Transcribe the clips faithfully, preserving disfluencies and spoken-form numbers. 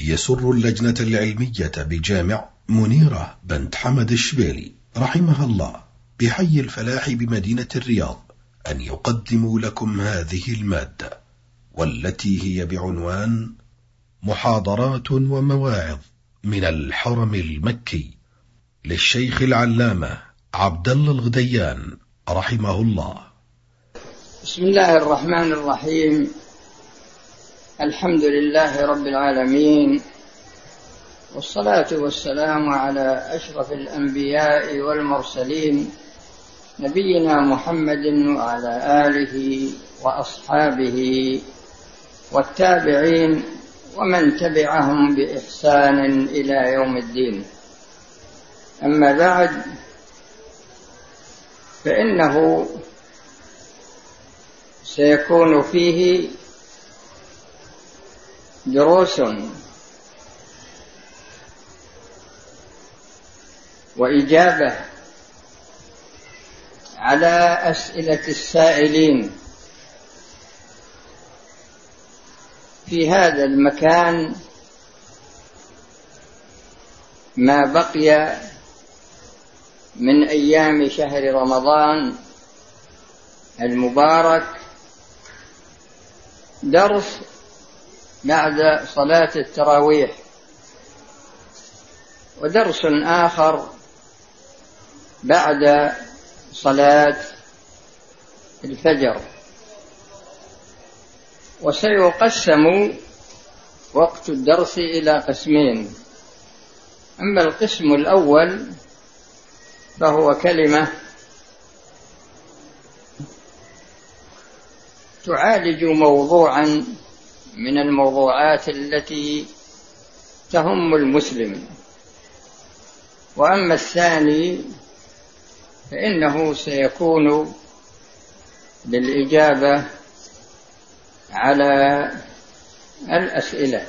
يسر اللجنة العلمية بجامع منيرة بنت حمد الشبيلي رحمها الله بحي الفلاح بمدينة الرياض أن يقدموا لكم هذه المادة، والتي هي بعنوان محاضرات ومواعظ من الحرم المكي للشيخ العلامة عبد الله الغديان رحمه الله. بسم الله الرحمن الرحيم. الحمد لله رب العالمين، والصلاة والسلام على أشرف الأنبياء والمرسلين نبينا محمد وعلى آله وأصحابه والتابعين ومن تبعهم بإحسان إلى يوم الدين. أما بعد، فإنه سيكون فيه دروس وإجابة على أسئلة السائلين في هذا المكان ما بقي من أيام شهر رمضان المبارك، درس بعد صلاة التراويح، ودرس آخر بعد صلاة الفجر. وسيقسم وقت الدرس إلى قسمين. أما القسم الأول فهو كلمة تعالج موضوعا من الموضوعات التي تهم المسلم. وأما الثاني فإنه سيكون للإجابة على الأسئلة.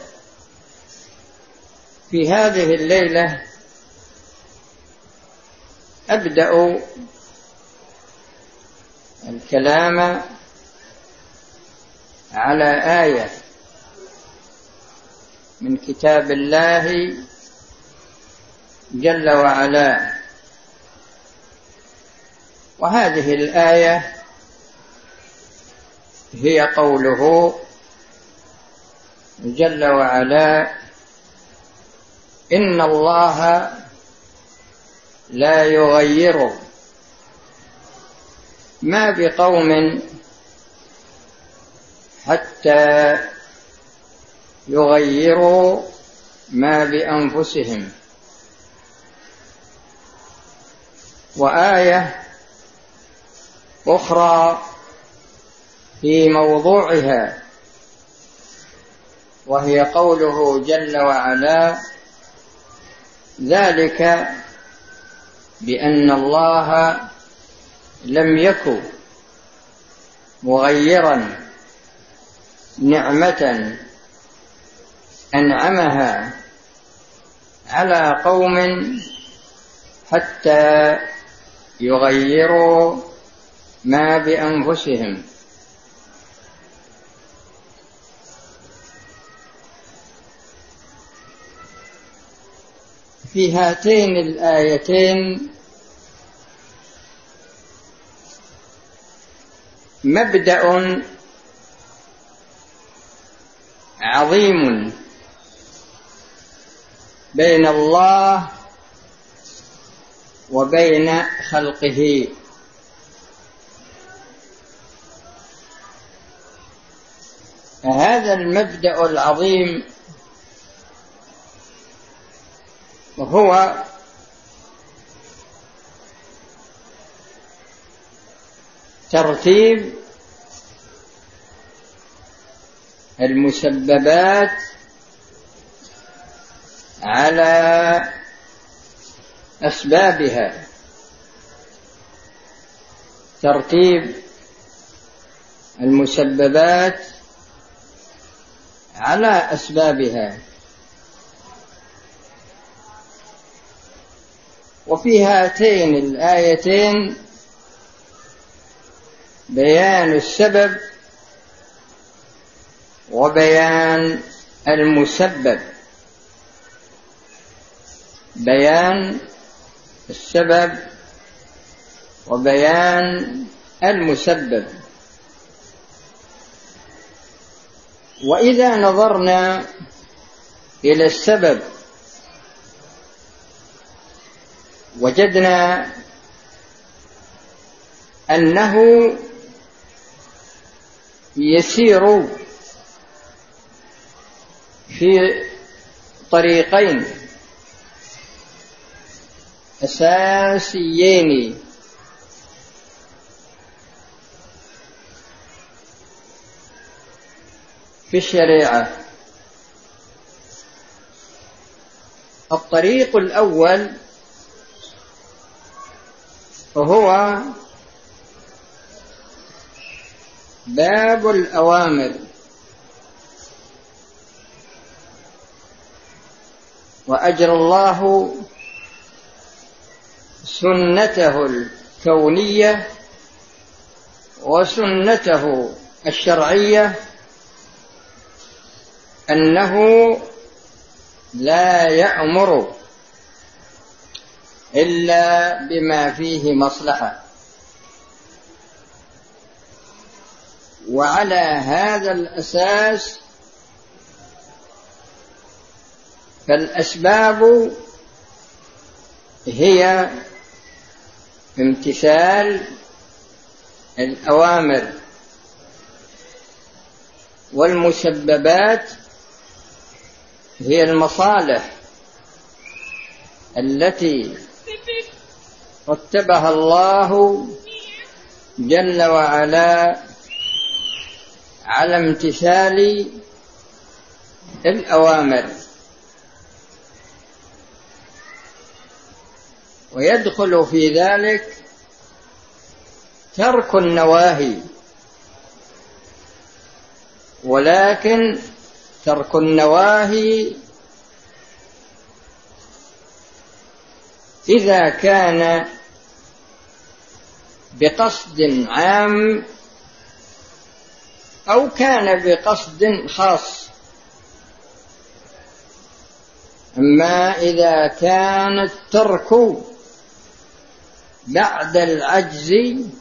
في هذه الليلة أبدأ الكلام على آية من كتاب الله جل وعلا، وهذه الآية هي قوله جل وعلا: إن الله لا يغير ما بقوم حتى يغيروا ما بأنفسهم. وآية أخرى في موضوعها وهي قوله جل وعلا: ذلك بأن الله لم يكن مغيرا نعمة أنعمها على قوم حتى يغيروا ما بأنفسهم. في هاتين الآيتين مبدأ عظيم بين الله وبين خلقه. هذا المبدأ العظيم هو ترتيب المسببات على أسبابها، ترتيب المسببات على أسبابها. وفي هاتين الآيتين بيان السبب وبيان المسبب. بيان السبب وبيان المسبب. وإذا نظرنا إلى السبب وجدنا أنه يسير في طريقين أساسيين: في الشريعة. الطريق الأول هو باب الأوامر، وأجرى الله سنته الكونية وسنته الشرعية أنه لا يأمر إلا بما فيه مصلحة. وعلى هذا الأساس فالأسباب هي امتثال الأوامر، والمسببات هي المصالح التي رتبها الله جل وعلا على امتثال الأوامر. ويدخل في ذلك ترك النواهي، ولكن ترك النواهي إذا كان بقصد عام أو كان بقصد خاص. أما إذا كان الترك بعد العجز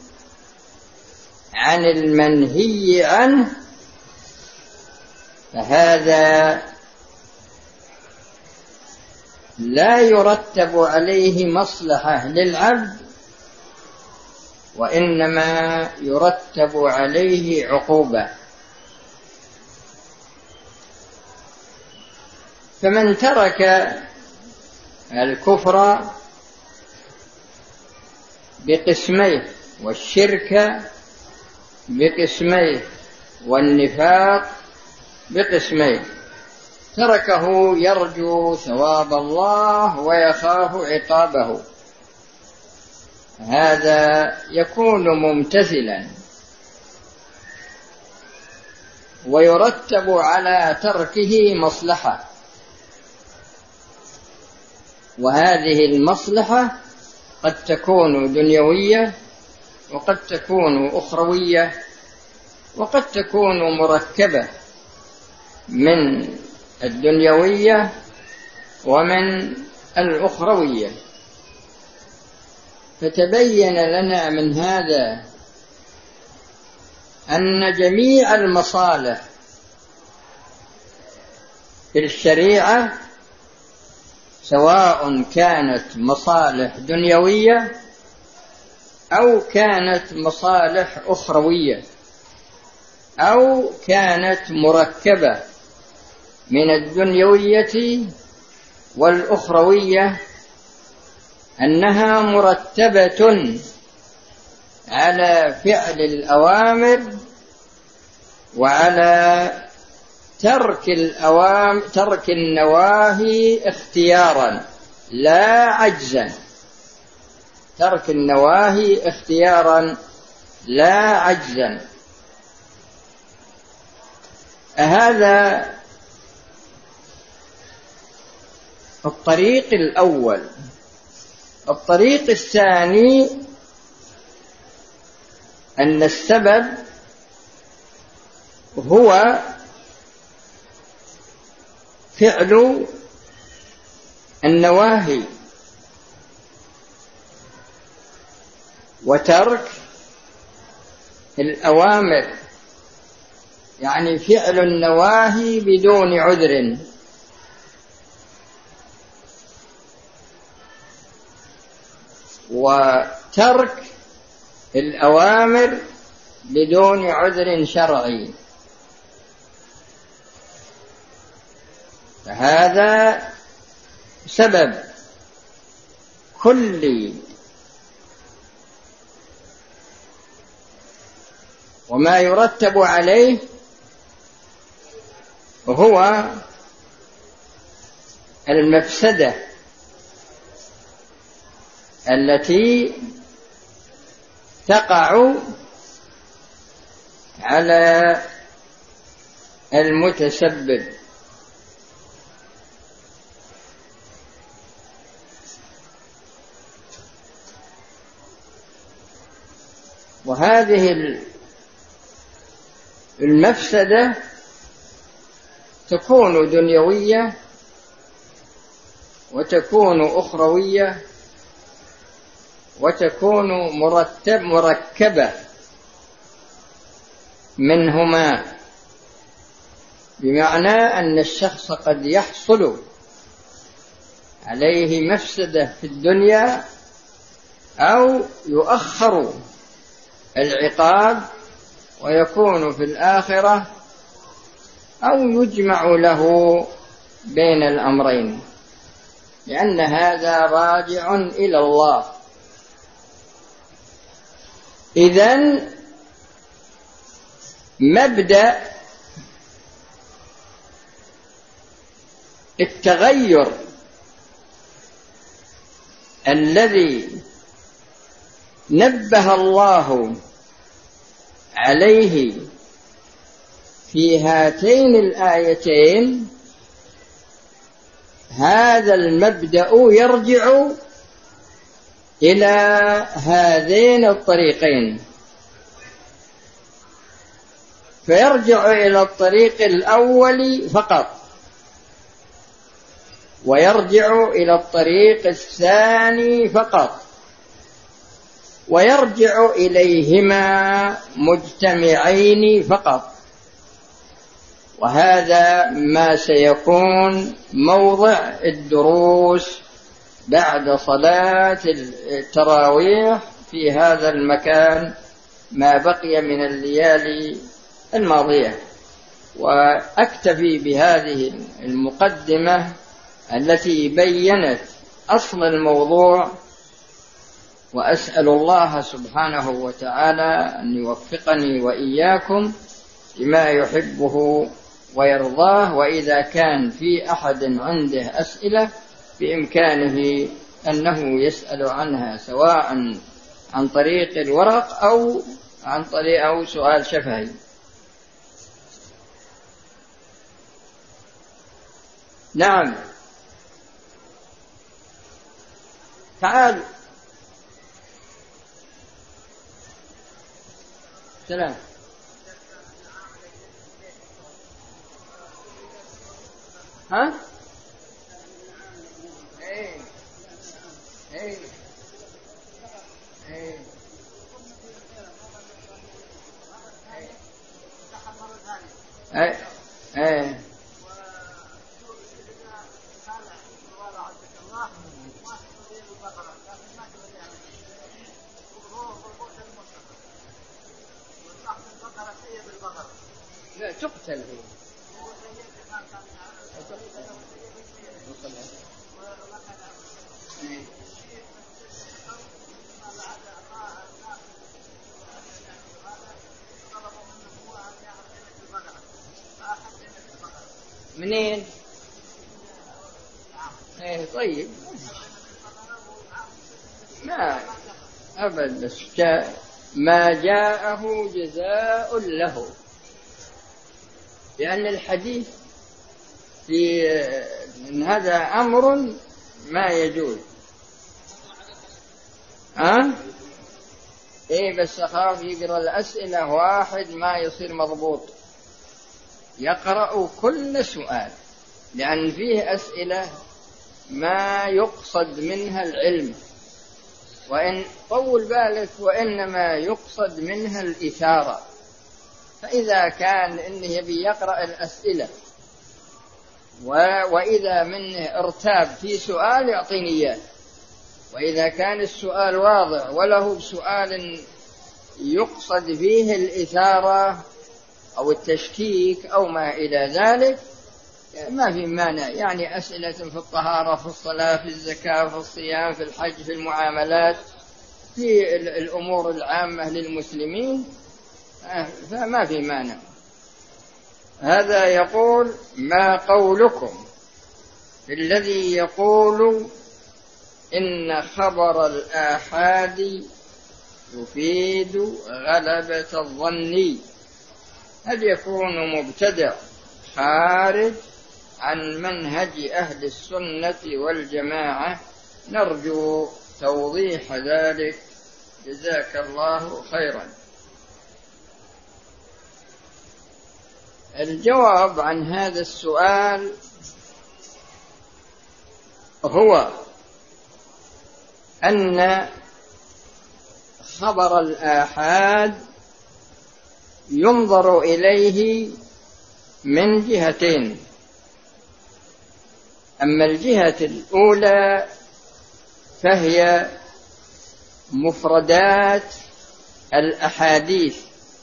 عن المنهي عنه فهذا لا يرتب عليه مصلحة للعبد، وإنما يرتب عليه عقوبة. فمن ترك الكفر بقسميه والشرك بقسميه والنفاق بقسميه، تركه يرجو ثواب الله ويخاف عقابه، هذا يكون ممتثلا، ويرتب على تركه مصلحة، وهذه المصلحة قد تكون دنيوية وقد تكون أخروية وقد تكون مركبة من الدنيوية ومن الأخروية. فتبين لنا من هذا أن جميع المصالح في الشريعة سواء كانت مصالح دنيوية أو كانت مصالح أخروية أو كانت مركبة من الدنيوية والأخروية، أنها مرتبة على فعل الأوامر وعلى ترك الأوامر ترك النواهي اختيارا لا عجزا، ترك النواهي اختيارا لا عجزا. هذا الطريق الأول. الطريق الثاني أن السبب هو فعل النواهي وترك الأوامر، يعني فعل النواهي بدون عذر، وترك الأوامر بدون عذر شرعي. فهذا سبب كلي، وما يرتب عليه هو المفسدة التي تقع على المتسبب. وهذه المفسدة تكون دنيوية وتكون أخروية وتكون مرتب مركبة منهما، بمعنى أن الشخص قد يحصل عليه مفسدة في الدنيا أو يؤخر العقاب ويكون في الآخرة، أو يجمع له بين الأمرين، لأن هذا راجع إلى الله. إذن مبدأ التغير الذي نبه الله عليه في هاتين الآيتين، هذا المبدأ يرجع إلى هذين الطريقين، فيرجع إلى الطريق الأول فقط، ويرجع إلى الطريق الثاني فقط، ويرجع إليهما مجتمعين فقط. وهذا ما سيكون موضع الدروس بعد صلاة التراويح في هذا المكان ما بقي من الليالي الماضية. وأكتفي بهذه المقدمة التي بيّنت أصل الموضوع، وأسأل الله سبحانه وتعالى أن يوفقني وإياكم لما يحبه ويرضاه. وإذا كان في أحد عنده أسئلة بإمكانه أنه يسأل عنها، سواء عن طريق الورق أو عن طريق أو سؤال شفهي. نعم، تعال. سلام. ها؟ ايه ايه ايه ايه ايه لا تقتل هي. منين؟ ايه طيب، ما أبدا ما جاءه جزاء له، لأن الحديث في إن هذا أمر ما يجوز. أه؟ إيه بس أخاف يقرأ الأسئلة واحد ما يصير مضبوط، يقرأ كل سؤال، لأن فيه أسئلة ما يقصد منها العلم، وإن طول بالك وإنما يقصد منها الإثارة. فإذا كان إنه يبي يقرأ الأسئلة وإذا منه ارتاب في سؤال يعطيني إياه، وإذا كان السؤال واضح وله سؤال يقصد فيه الإثارة أو التشكيك أو ما إلى ذلك ما في مانع. يعني أسئلة في الطهارة، في الصلاة، في الزكاة، في الصيام، في الحج، في المعاملات، في الأمور العامة للمسلمين، فما في مانع. هذا يقول: ما قولكم الذي يقول إن خبر الآحاد يفيد غلبة الظن؟ هل يكون مبتدع خارج عن منهج أهل السنة والجماعة؟ نرجو توضيح ذلك، جزاك الله خيرا. الجواب عن هذا السؤال هو أن خبر الآحاد ينظر إليه من جهتين. أما الجهة الأولى فهي مفردات الأحاديث،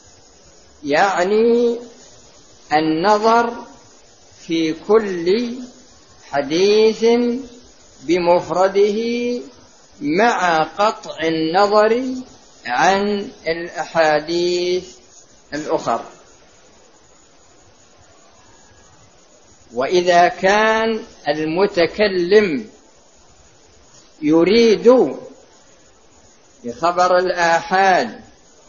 يعني النظر في كل حديث بمفرده مع قطع النظر عن الأحاديث الأخرى. وإذا كان المتكلم يريد بخبر الآحاد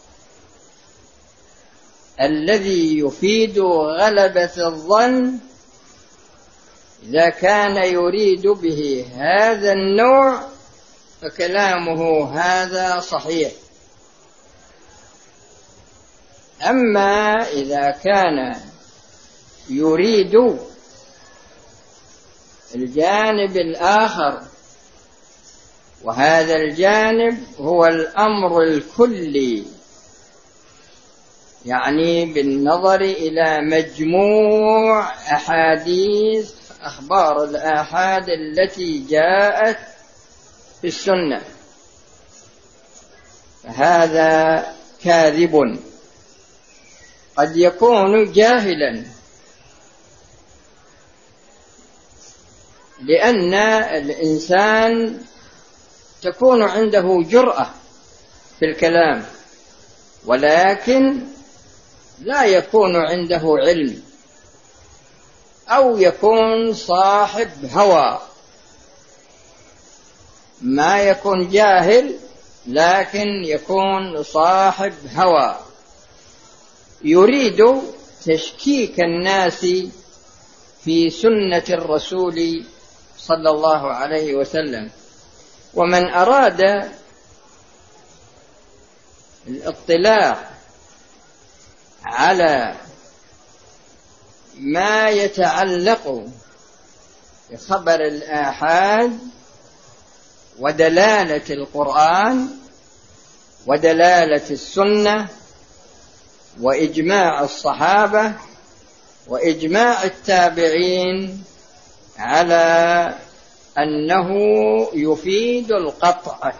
الذي يفيد غلبة الظن، إذا كان يريد به هذا النوع فكلامه هذا صحيح. أما إذا كان يريد الجانب الآخر، وهذا الجانب هو الأمر الكلي، يعني بالنظر إلى مجموع أحاديث أخبار الآحاد التي جاءت في السنة، فهذا كاذب. قد يكون جاهلا، لأن الإنسان تكون عنده جرأة في الكلام، ولكن لا يكون عنده علم، أو يكون صاحب هوى. ما يكون جاهل لكن يكون صاحب هوى، يريد تشكيك الناس في سنة الرسول صلى الله عليه وسلم. ومن أراد الاطلاع على ما يتعلق بخبر الآحاد ودلالة القرآن ودلالة السنة وإجماع الصحابة وإجماع التابعين على أنه يفيد القطع،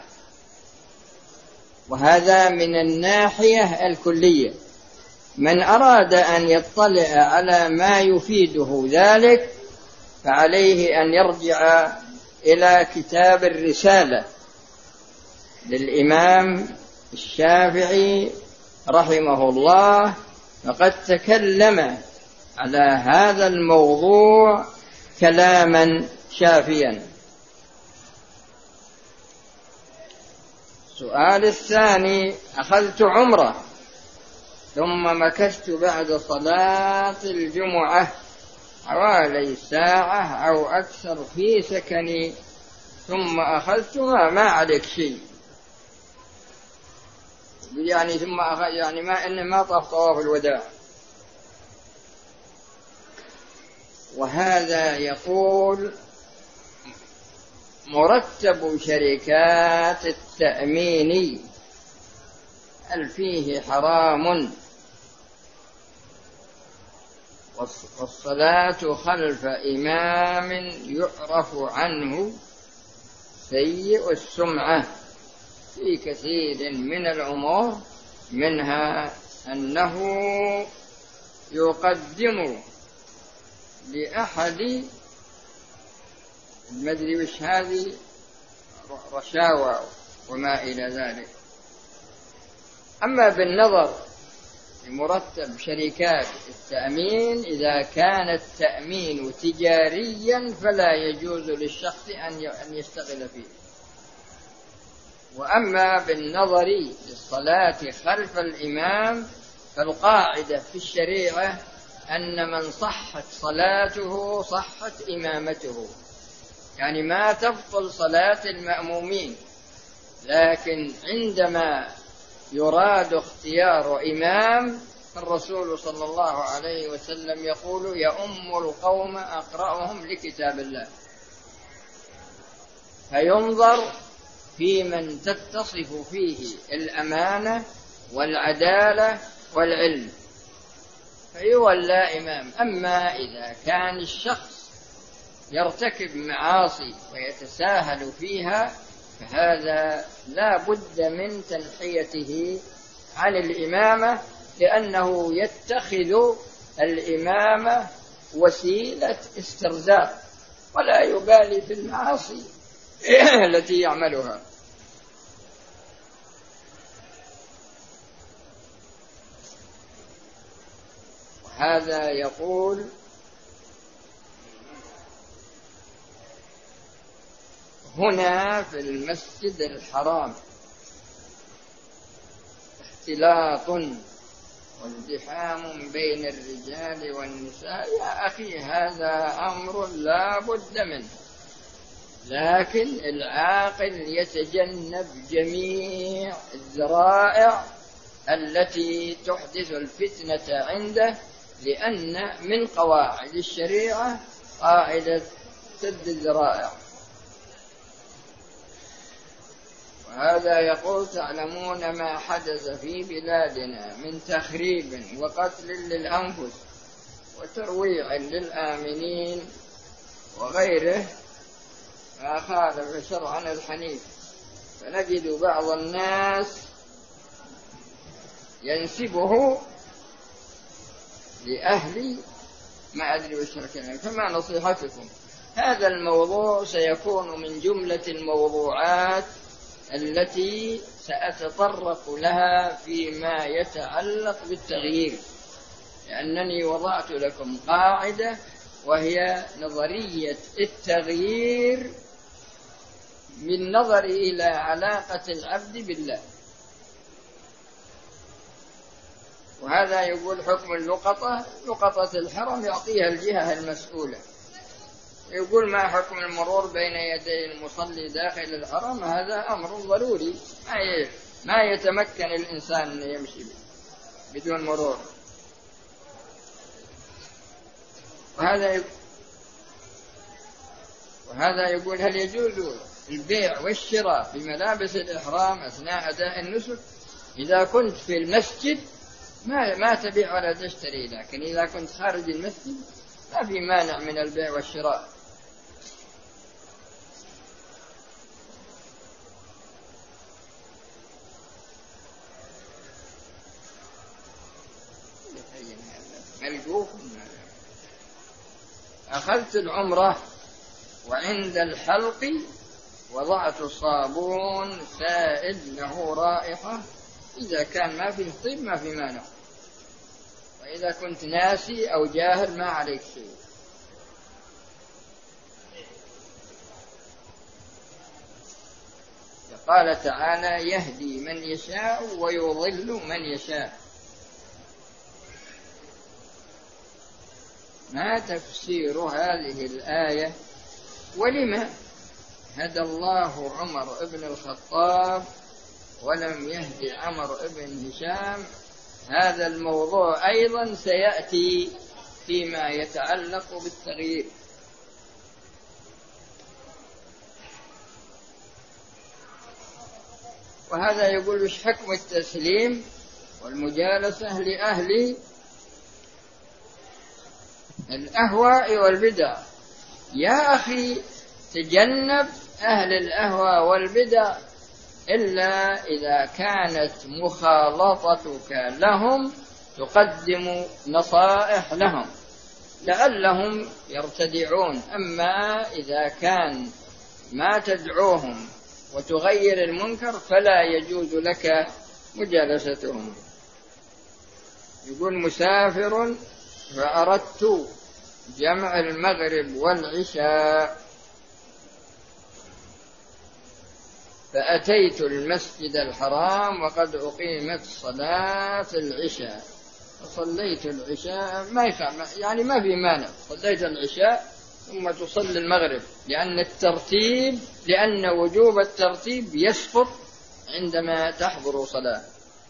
وهذا من الناحية الكلية. من أراد أن يطلع على ما يفيده ذلك فعليه أن يرجع إلى كتاب الرسالة للإمام الشافعي رحمه الله، فقد تكلم على هذا الموضوع كلاما شافيا. السؤال الثاني: أخذت عمرة ثم مكثت بعد صلاة الجمعة حوالي ساعة أو أكثر في سكني، ثم أخذت ما, ما عليك شيء، يعني ثم أخذ يعني ما إن ما طاف طواف الوداع. وهذا يقول مرتب شركات التأمين هل فيه حرام؟ والصلاة خلف إمام يعرف عنه سيء السمعة في كثير من الأمور، منها أنه يقدم لأحد المدري وش هذه رشاوى وما إلى ذلك. أما بالنظر لمرتب شركات التأمين، إذا كان التأمين تجاريا فلا يجوز للشخص أن يشتغل فيه. وأما بالنظر للصلاة خلف الإمام فالقاعدة في الشريعة أن من صحت صلاته صحت إمامته، يعني ما تبطل صلاة المأمومين، لكن عندما يراد اختيار إمام فالرسول صلى الله عليه وسلم يقول يؤم القوم أقرأهم لكتاب الله، فينظر في من تتصف فيه الأمانة والعدالة والعلم فيولى إمام. أما إذا كان الشخص يرتكب معاصي ويتساهل فيها فهذا لا بد من تنحيته عن الإمامة، لأنه يتخذ الإمامة وسيلة استرزاق ولا يبالي في المعاصي التي يعملها. وهذا يقول هنا في المسجد الحرام اختلاط وازدحام بين الرجال والنساء، يا أخي هذا أمر لا بد منه، لكن العاقل يتجنب جميع الذرائع التي تحدث الفتنة عنده، لأن من قواعد الشريعة قاعدة سد الذرائع. وهذا يقول تعلمون ما حدث في بلادنا من تخريب وقتل للأنفس وترويع للآمنين وغيره ما خالف شرعنا الحنيف، فنجد بعض الناس ينسبه لأهل ما أدري وش الكلام. فما نصيحتكم؟ هذا الموضوع سيكون من جملة الموضوعات التي سأتطرق لها فيما يتعلق بالتغيير، لأنني وضعت لكم قاعدة وهي نظرية التغيير بالنظر إلى علاقة العبد بالله. وهذا يقول حكم اللقطة، لقطة الحرم يعطيها الجهة المسؤولة. يقول ما حكم المرور بين يدي المصلي داخل الحرم؟ هذا أمر ضروري ما يتمكن الإنسان أن يمشي بدون مرور. وهذا يقول وهذا يقول هل يجوز البيع والشراء بملابس الإحرام أثناء أداء النسك؟ إذا كنت في المسجد ما ما تبيع ولا تشتري، لكن إذا كنت خارج المسجد ما في مانع من البيع والشراء. أخذت العمرة وعند الحلق وضعت صابون سائل له رائحة، إذا كان ما فيه طيب ما في مانع، وإذا كنت ناسي أو جاهل ما عليك شيء. قال تعالى يهدي من يشاء ويضل من يشاء. ما تفسير هذه الآية؟ ولما هدى الله عمر بن الخطاب ولم يهدي عمر بن هشام؟ هذا الموضوع أيضا سيأتي فيما يتعلق بالتغيير. وهذا يقول وش حكم التسليم والمجالسة لأهل الأهواء والبدع؟ يا أخي تجنب أهل الأهواء والبدع إلا إذا كانت مخالطتك لهم تقدم نصائح لهم لعلهم يرتدعون. أما إذا كان ما تدعوهم وتغير المنكر فلا يجوز لك مجالستهم. يقول مسافر فأردت جمع المغرب والعشاء فأتيت المسجد الحرام وقد أقيمت صلاة العشاء فصليت العشاء، ما يخاف يعني ما في مانع، صليت العشاء ثم تصلي المغرب، لأن الترتيب لأن وجوب الترتيب يسقط عندما تحضر صلاة.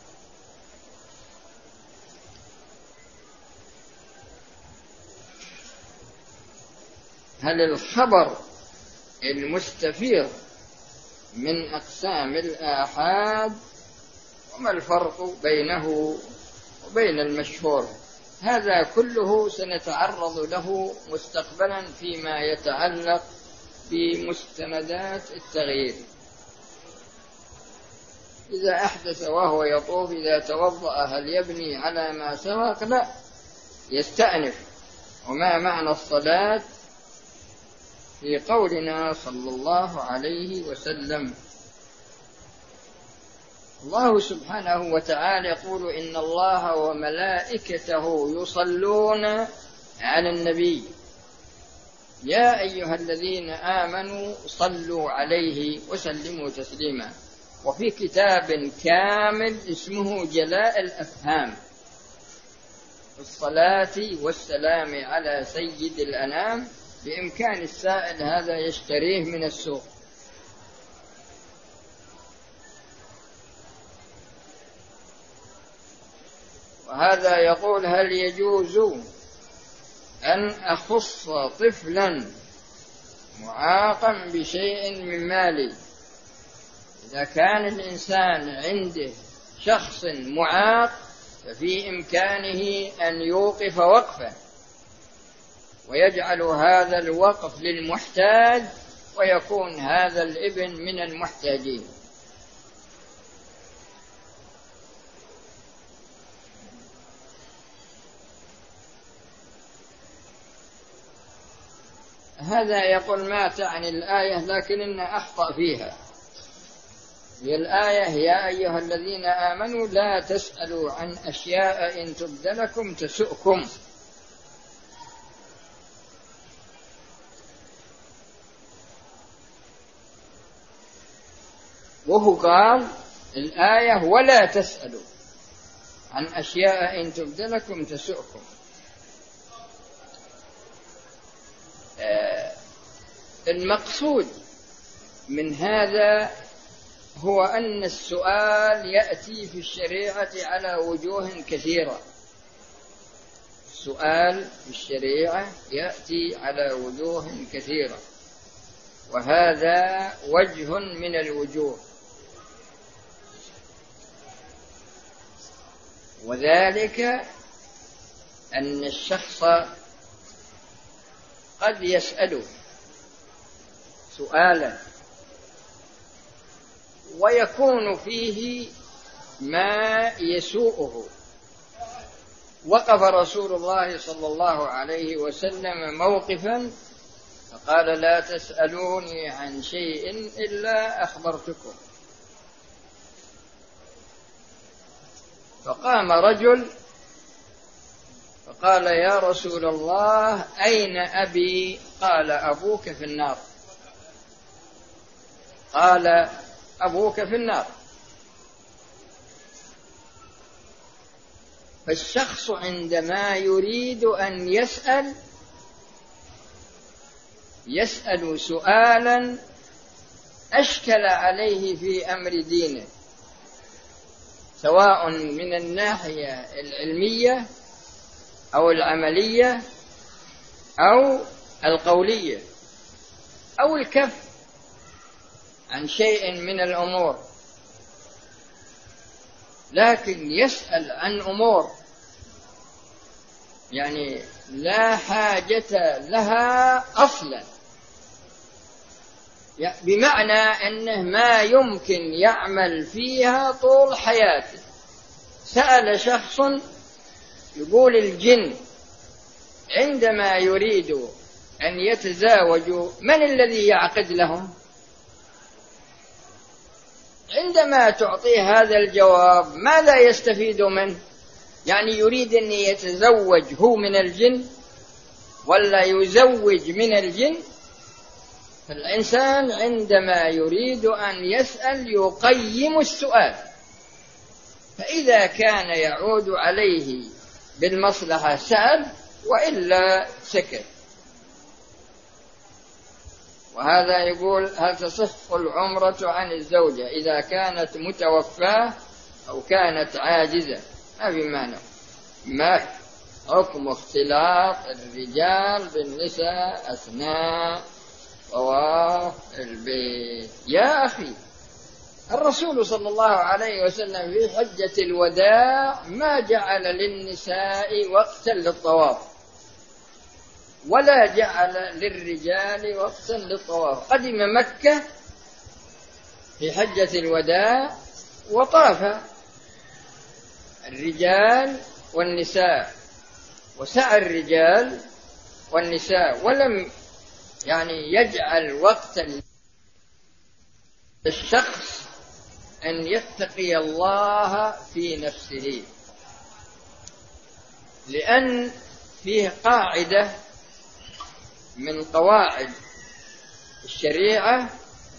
هل الخبر المستفيض من أقسام الآحاد وما الفرق بينه وبين المشهور؟ هذا كله سنتعرض له مستقبلا فيما يتعلق بمستندات التغيير. إذا أحدث وهو يطوف إذا توضأ هل يبني على ما سبق؟ لا، يستأنف. وما معنى الصلاة في قولنا صلى الله عليه وسلم؟ الله سبحانه وتعالى يقول إن الله وملائكته يصلون على النبي يا أيها الذين آمنوا صلوا عليه وسلموا تسليما. وفي كتاب كامل اسمه جلاء الأفهام الصلاة والسلام على سيد الأنام، بإمكان السائل هذا يشتريه من السوق. وهذا يقول هل يجوز أن أخص طفلا معاقا بشيء من مالي؟ إذا كان الإنسان عنده شخص معاق ففي إمكانه أن يوقف وقفه ويجعل هذا الوقف للمحتاج ويكون هذا الابن من المحتاجين. هذا يقول ما تعني الآية لكن إن أخطأ فيها. هي الآية يا أيها الذين آمنوا لا تسألوا عن أشياء إن تبد لكم تسؤكم. وهو قال الآية ولا تسألوا عن أشياء إن تبد لكم تسؤكم. آه المقصود من هذا هو أن السؤال يأتي في الشريعة على وجوه كثيرة. السؤال في الشريعة يأتي على وجوه كثيرة، وهذا وجه من الوجوه، وذلك أن الشخص قد يسأل سؤالا ويكون فيه ما يسوءه. وقف رسول الله صلى الله عليه وسلم موقفا فقال لا تسألوني عن شيء إلا أخبرتكم. فقام رجل فقال يا رسول الله أين أبي؟ قال أبوك في النار. قال أبوك في النار. فالشخص عندما يريد أن يسأل يسأل سؤالا أشكل عليه في أمر دينه، سواء من الناحية العلمية أو العملية أو القولية أو الكف عن شيء من الأمور. لكن يسأل عن أمور يعني لا حاجة لها أصلا، بمعنى أنه ما يمكن يعمل فيها طول حياته. سأل شخص يقول الجن عندما يريد أن يتزاوجوا من الذي يعقد لهم؟ عندما تعطيه هذا الجواب ماذا يستفيد منه؟ يعني يريد أن يتزوج هو من الجن ولا يزوج من الجن؟ فالإنسان عندما يريد أن يسأل يقيم السؤال، فإذا كان يعود عليه بالمصلحة سأل، وإلا سكت. وهذا يقول: هل تصح العمرة عن الزوجة إذا كانت متوفاة أو كانت عاجزة؟ ما في معنى. ما حكم اختلاط الرجال بالنساء أثناء طواف البيت؟ يا أخي، الرسول صلى الله عليه وسلم في حجة الوداع ما جعل للنساء وقتا للطواف ولا جعل للرجال وقتا للطواف. قدم مكة في حجة الوداع وطاف الرجال والنساء، وسعى الرجال والنساء، ولم يعني يجعل وقتا للشخص أن يتقي الله في نفسه، لأن فيه قاعدة من قواعد الشريعة.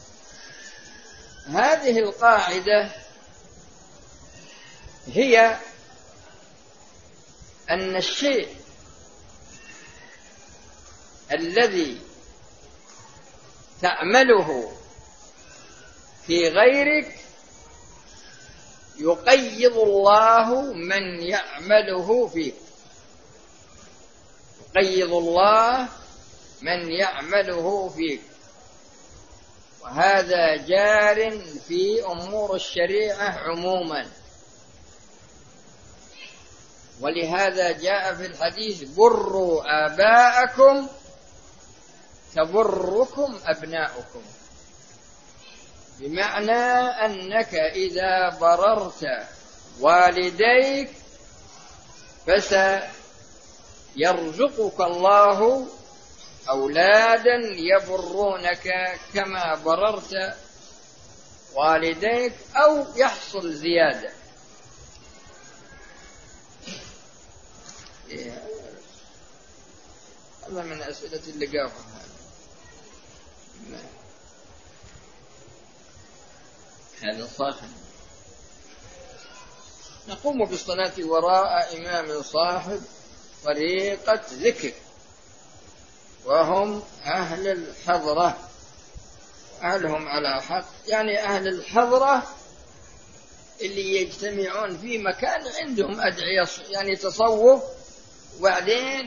هذه القاعدة هي أن الشيء الذي تعمله في غيرك يقيض الله من يعمله فيك، يقيض الله من يعمله فيك، وهذا جار في أمور الشريعة عموما. ولهذا جاء في الحديث: بروا آباءكم تبركم أبناؤكم، بمعنى أنك إذا بررت والديك فسيرزقك الله أولادا يبرونك كما بررت والديك، أو يحصل زيادة. هذا من أسئلة اللقاء. هذا صاحب نقوم بالصلاة وراء إمام صاحب طريقة ذكر، وهم أهل الحضرة، أهلهم على حق، يعني أهل الحضرة اللي يجتمعون في مكان عندهم أدعية يعني تصوف، وبعدين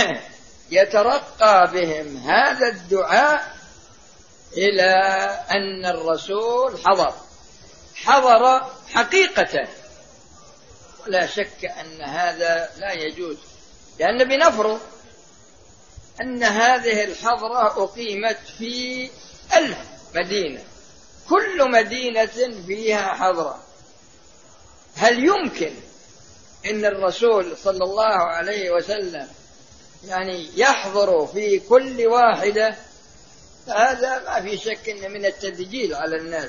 يترقى بهم هذا الدعاء إلى أن الرسول حضر حضر حقيقة. ولا شك أن هذا لا يجوز، لأن بنفرض أن هذه الحضرة أقيمت في ألف مدينة، كل مدينة فيها حضرة، هل يمكن أن الرسول صلى الله عليه وسلم يعني يحضر في كل واحدة؟ هذا ما في شك إن من التدجيل على الناس.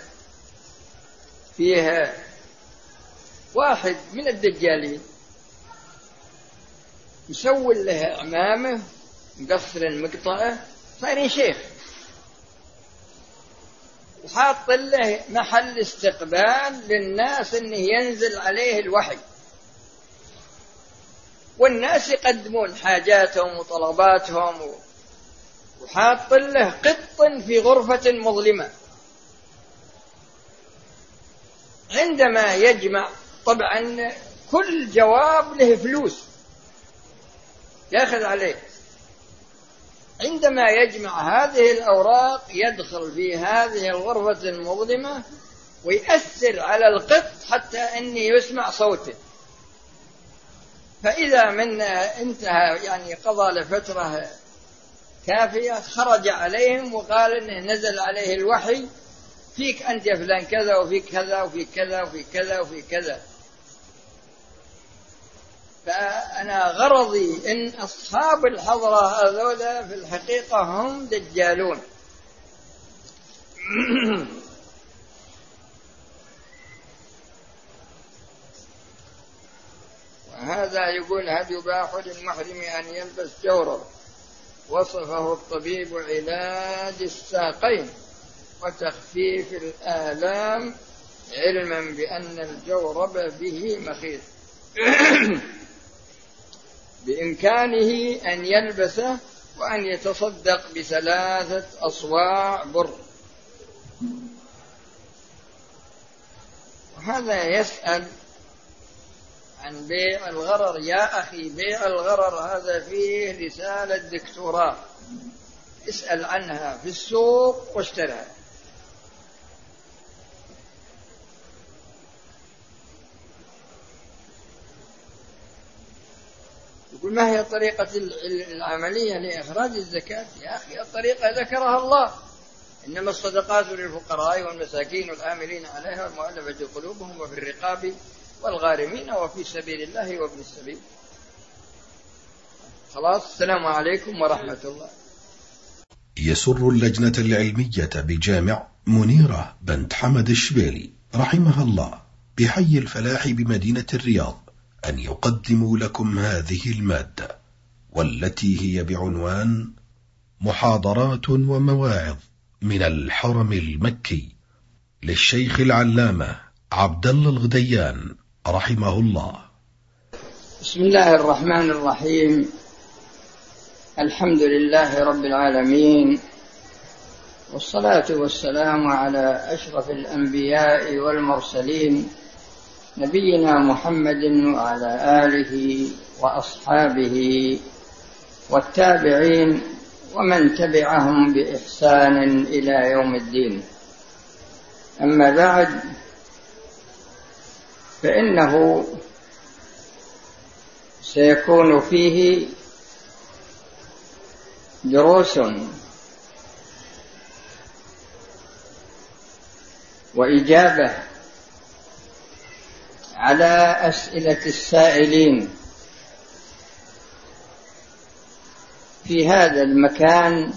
فيها واحد من الدجالين يسوي له أمامه مقصر مقطعه صايرين شيخ، وحاط له محل استقبال للناس إنه ينزل عليه الوحي، والناس يقدمون حاجاتهم وطلباتهم، وحاط له قط في غرفة مظلمة. عندما يجمع، طبعا كل جواب له فلوس يأخذ عليه، عندما يجمع هذه الأوراق يدخل في هذه الغرفة المظلمة ويأثر على القط حتى أني يسمع صوته. فإذا من انتهى يعني قضى لفترة كافية خرج عليهم وقال إنه نزل عليه الوحي فيك أنت يا فلان كذا وفيك كذا وفيك كذا وفيك كذا وفيك كذا. فأنا غرضي إن أصحاب الحضرة هذولا في الحقيقة هم دجالون. وهذا يقول هل يباح للمحرم أن يلبس جورب؟ وصفه الطبيب علاج الساقين وتخفيف الآلام علما بأن الجورب به مخيط. بإمكانه أن يلبسه وأن يتصدق بثلاثة أصواع بر. وهذا يسأل عن بيع الغرر. يا أخي بيع الغرر هذا فيه رسالة دكتوراه، اسأل عنها في السوق واشترها. يقول ما هي طريقة العملية لإخراج الزكاة؟ يا أخي الطريقة ذكرها الله، إنما الصدقات للفقراء والمساكين والعاملين عليها والمؤلفة قلوبهم وفي الرقاب والغارمين وفي سبيل الله وابن السبيل. خلاص. السلام عليكم ورحمة الله. يسر اللجنة العلمية بجامع منيرة بنت حمد الشبيلي رحمها الله بحي الفلاح بمدينة الرياض أن يقدموا لكم هذه المادة، والتي هي بعنوان محاضرات ومواعظ من الحرم المكي للشيخ العلامة عبد الله الغديان رحمه الله. بسم الله الرحمن الرحيم. الحمد لله رب العالمين، والصلاة والسلام على أشرف الأنبياء والمرسلين نبينا محمد وعلى آله وأصحابه والتابعين ومن تبعهم بإحسان إلى يوم الدين. أما بعد، فإنه سيكون فيه دروس وإجابة على أسئلة السائلين في هذا المكان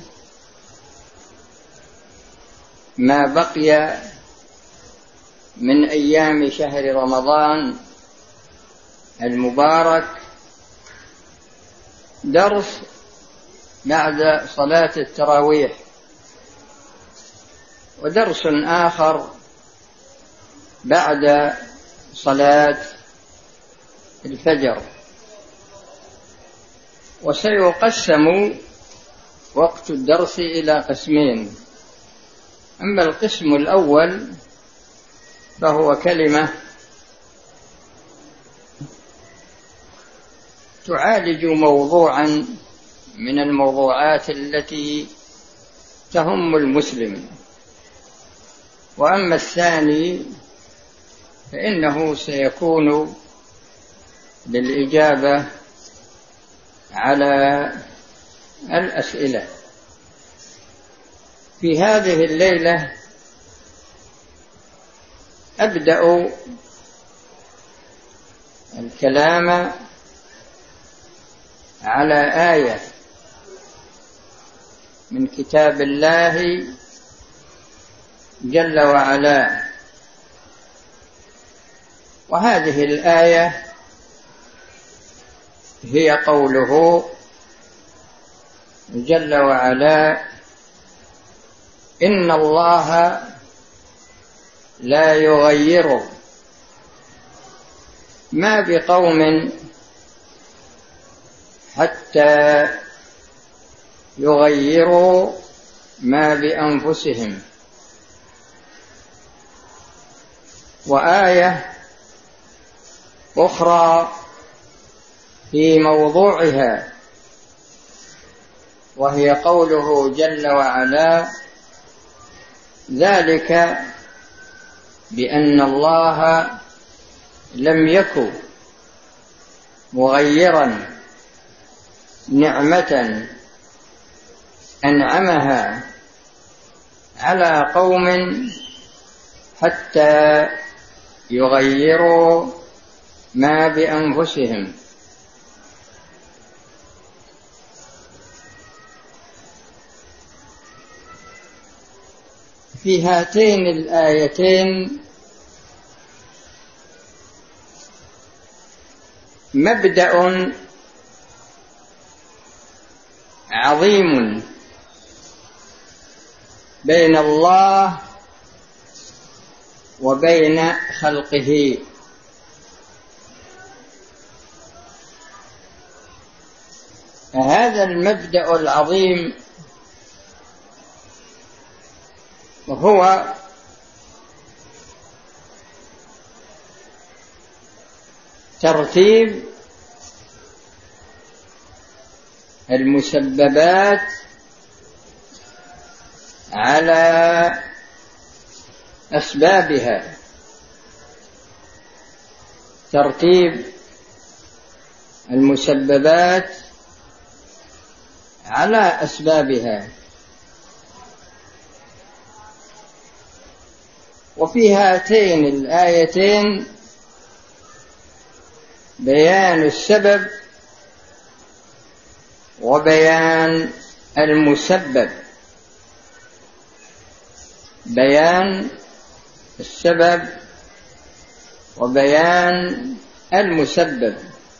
ما بقي من أيام شهر رمضان المبارك، درس بعد صلاة التراويح، ودرس آخر بعد صلاة الفجر. وسيقسم وقت الدرس إلى قسمين. أما القسم الأول فهو كلمة تعالج موضوعا من الموضوعات التي تهم المسلم. وأما الثاني فإنه سيكون للإجابة على الأسئلة. في هذه الليلة أبدأ الكلام على آية من كتاب الله جل وعلا، وهذه الآية هي قوله جل وعلا: إن الله لا يغير ما بقوم حتى يغيروا ما بأنفسهم. وآية أخرى في موضوعها وهي قوله جل وعلا: ذلك بأن الله لم يكن مغيرا نعمة أنعمها على قوم حتى يغيروا ما بأنفسهم. في هاتين الآيتين مبدأ عظيم بين الله وبين خلقه. هذا المبدأ العظيم وهو ترتيب المسببات على أسبابها، ترتيب المسببات على أسبابها. وفي هاتين الآيتين بيان السبب وبيان المسبب، بيان السبب وبيان المسبب.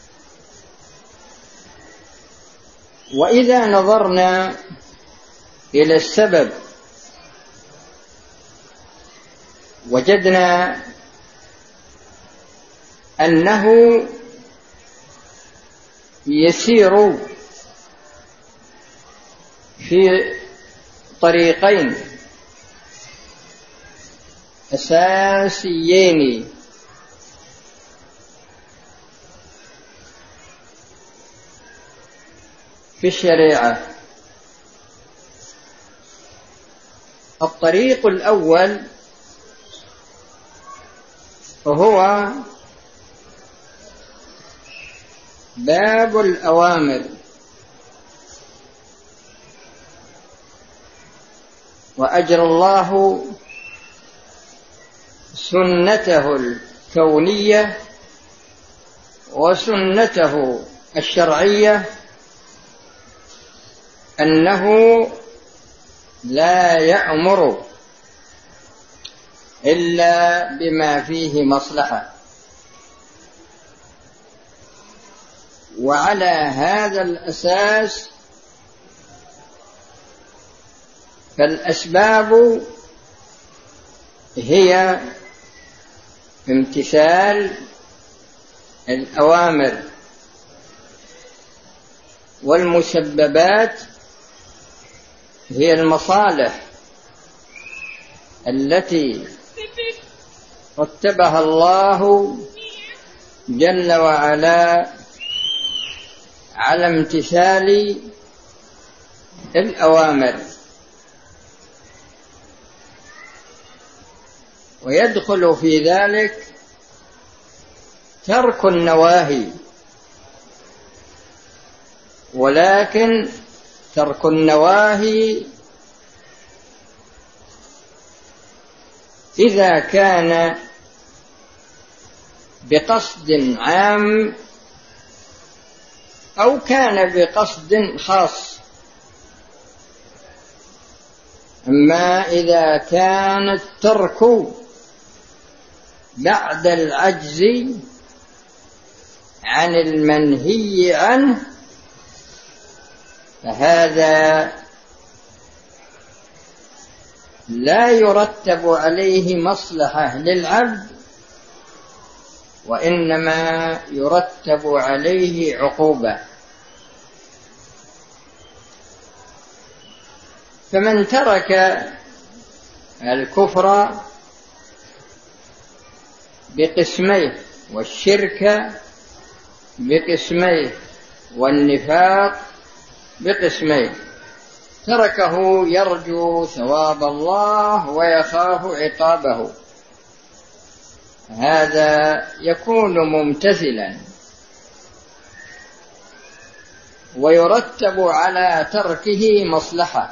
وإذا نظرنا إلى السبب وجدنا أنه يسير في طريقين أساسيين: في الشريعة. الطريق الأول وهو باب الأوامر، وأجرى الله سنته الكونية وسنته الشرعية أنه لا يأمر إلا بما فيه مصلحة. وعلى هذا الأساس فالأسباب هي امتثال الأوامر، والمسببات هي المصالح التي رتبها الله جل وعلا على امتثال الأوامر. ويدخل في ذلك ترك النواهي، ولكن ترك النواهي إذا كان بقصد عام أو كان بقصد خاص. أما إذا كان الترك بعد العجز عن المنهي عنه فهذا لا يرتب عليه مصلحة للعبد، وإنما يرتب عليه عقوبة. فمن ترك الكفر بقسميه والشرك بقسميه والنفاق بقسميه، تركه يرجو ثواب الله ويخاف عقابه، هذا يكون ممتثلا، ويرتب على تركه مصلحة،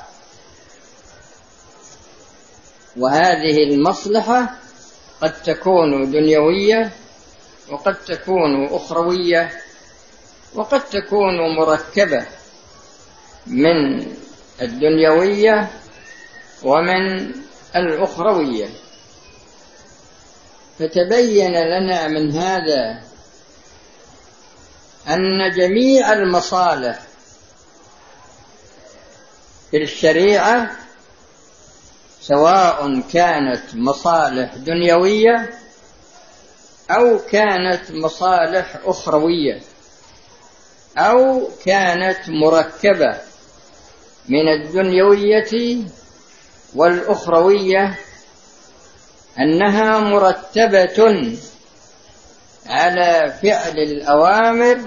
وهذه المصلحة قد تكون دنيوية وقد تكون أخروية وقد تكون مركبة من الدنيوية ومن الأخروية. فتبين لنا من هذا أن جميع المصالح في الشريعة سواء كانت مصالح دنيوية أو كانت مصالح أخروية أو كانت مركبة من الدنيوية والأخروية، أنها مرتبة على فعل الأوامر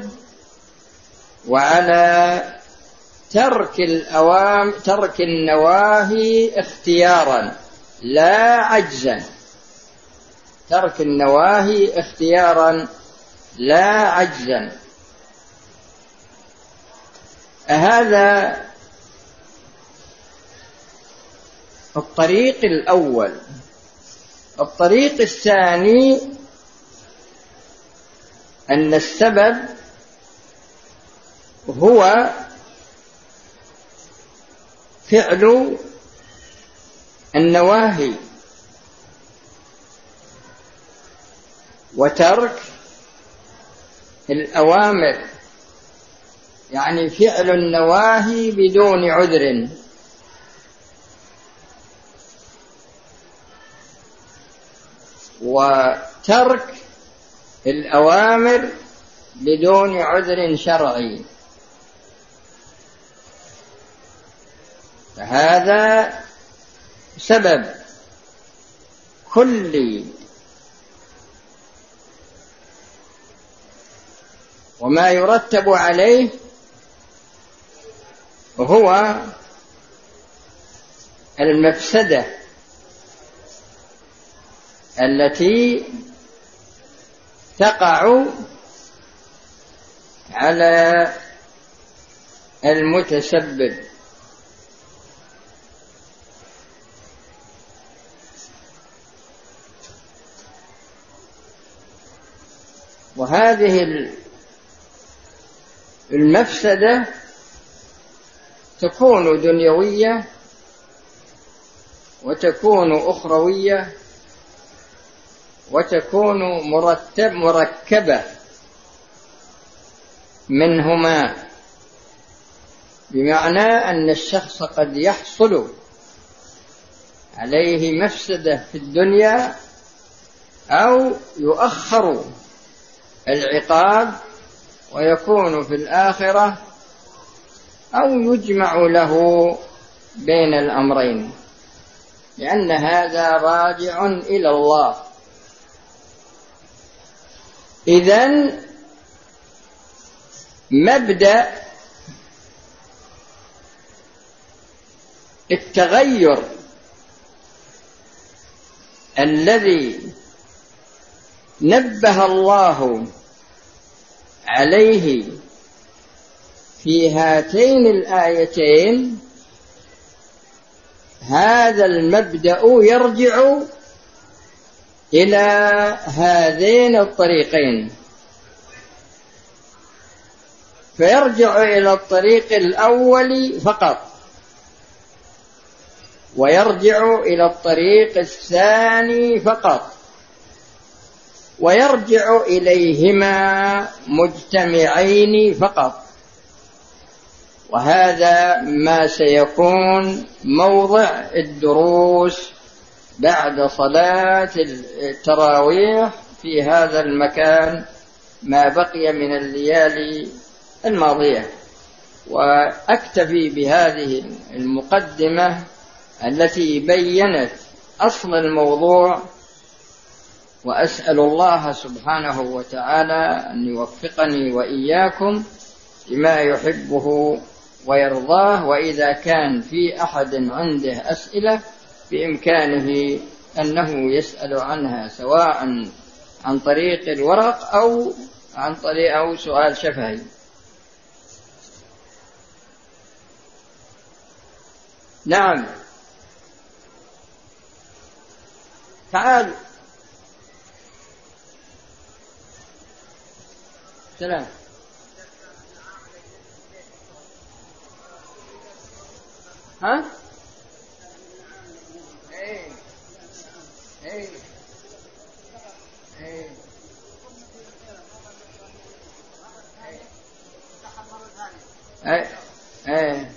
وعلى ترك الأوامر ترك النواهي اختيارا لا عجزا، ترك النواهي اختيارا لا عجزا. هذا الطريق الأول. الطريق الثاني أن السبب هو فعل النواهي وترك الأوامر، يعني فعل النواهي بدون عذر. وترك الأوامر بدون عذر شرعي. فهذا سبب كلي، وما يرتب عليه هو المفسدة التي تقع على المتسبب. وهذه المفسدة تكون دنيوية وتكون أخروية وتكون مرتب مركبة منهما، بمعنى أن الشخص قد يحصل عليه مفسدة في الدنيا أو يؤخر العقاب ويكون في الآخرة، أو يجمع له بين الأمرين، لأن هذا راجع إلى الله. إذن مبدأ التغير الذي نبه الله عليه في هاتين الآيتين، هذا المبدأ يرجع إلى هذين الطريقين. فيرجع إلى الطريق الأول فقط، ويرجع إلى الطريق الثاني فقط، ويرجع إليهما مجتمعين فقط. وهذا ما سيكون موضع الدروس بعد صلاة التراويح في هذا المكان ما بقي من الليالي الماضية. وأكتفي بهذه المقدمة التي بيّنت أصل الموضوع، وأسأل الله سبحانه وتعالى أن يوفقني وإياكم لما يحبه ويرضاه. وإذا كان في أحد عنده أسئلة بإمكانه أنه يسأل عنها، سواء عن طريق الورق أو عن طريق أو سؤال شفهي. نعم تعال سلام. ها ايه ايه ايه ايه ايه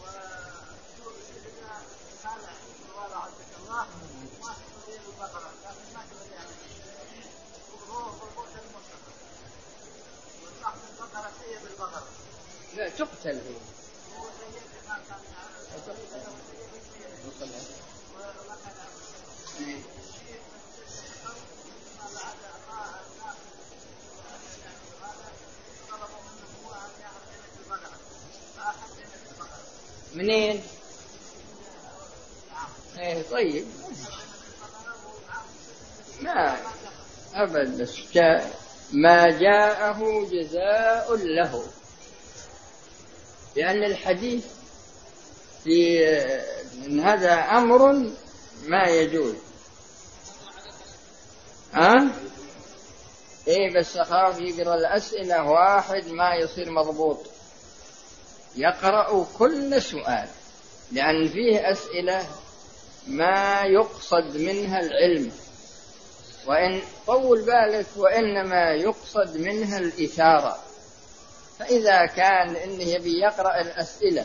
لا تقتل هي. منين؟ ايه طيب ما أبدا ما جاءه جزاء له، لأن الحديث في إن هذا أمر ما يجوز. ها؟ إيه بس أخاف يقرأ الأسئلة واحد ما يصير مضبوط، يقرأ كل سؤال، لأن فيه أسئلة ما يقصد منها العلم، وإن طول بالك وإنما يقصد منها الإثارة. فإذا كان إنه يبي يقرأ الأسئلة